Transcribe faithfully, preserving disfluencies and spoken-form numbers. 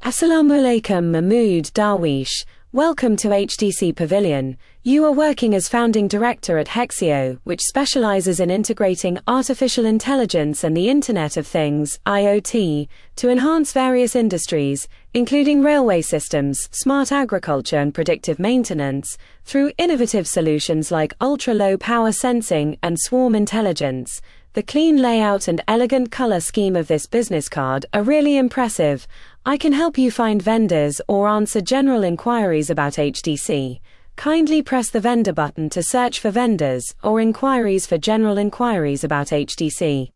Assalamu alaikum Mahmood Darwish. Welcome to H T C Pavilion. You are working as founding director at Hexio, which specializes in integrating artificial intelligence and the Internet of Things (I O T) to enhance various industries, including railway systems, smart agriculture and predictive maintenance, through innovative solutions like ultra-low power sensing and swarm intelligence. The clean layout and elegant color scheme of this business card are really impressive. I can help you find vendors or answer general inquiries about H T C. Kindly press the vendor button to search for vendors or inquiries for general inquiries about H T C.